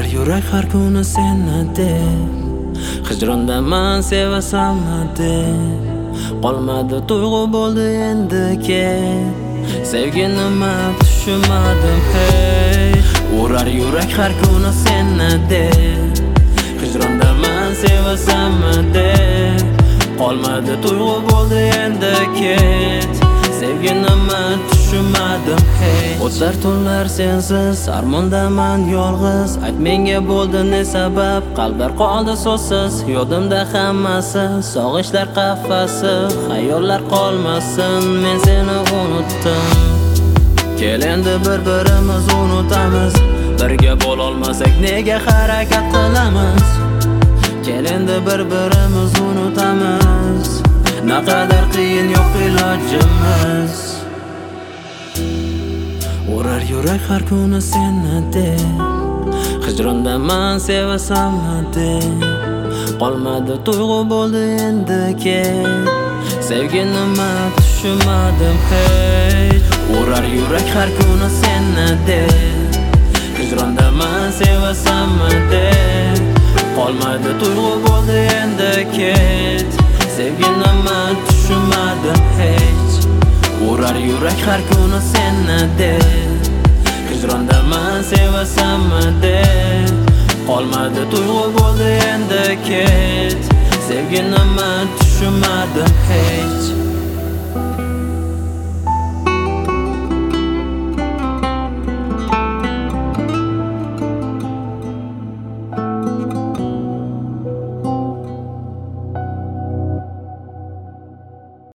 Urar yurak har kuni seni deb, hijrondaman sevasanmi deb. Qolmadi tuyg'u bo'ldi endi ket, sevgi nima tushunmadim hey. Urar yurak har kuni seni deb, hijrondaman sevasanmi deb. Qolmadi tuyg'u bo'ldi endi ket, sevgi nima tushunmadim hey. O'tlar tunlar sensiz, armondaman yolg'iz. Ayt menga bo'ldi ne sabab, qalblar qoldi so'zsiz. Yodimda hammasi, sog'ishlar qafasi, xayollar qolmasin, men seni unutdim. Kel endi bir-birimiz unutamiz, birga bo'lolmasak nega harakat qilamiz? Kel endi bir-birimiz unutamiz, naqadar qiyin yo'q ilojimiz. Urar yurak har kuni seni deb, hijrondaman sevasanmi deb. Qolmadi tuyg'u bo'ldi endi ket, sevgi nima tushunmadim hey. Urar yurak har kuni seni deb, hijrondaman sevasanmi deb. Qolmadi tuyg'u bo'ldi endi ket, sevgi nima tushunmadim hech. Urar yurak har kuni seni deb, hijrondaman sevasanmi deb. Qolmadi tuyg'u bo'ldi endi ket, sevgi nima tushunmadim hech.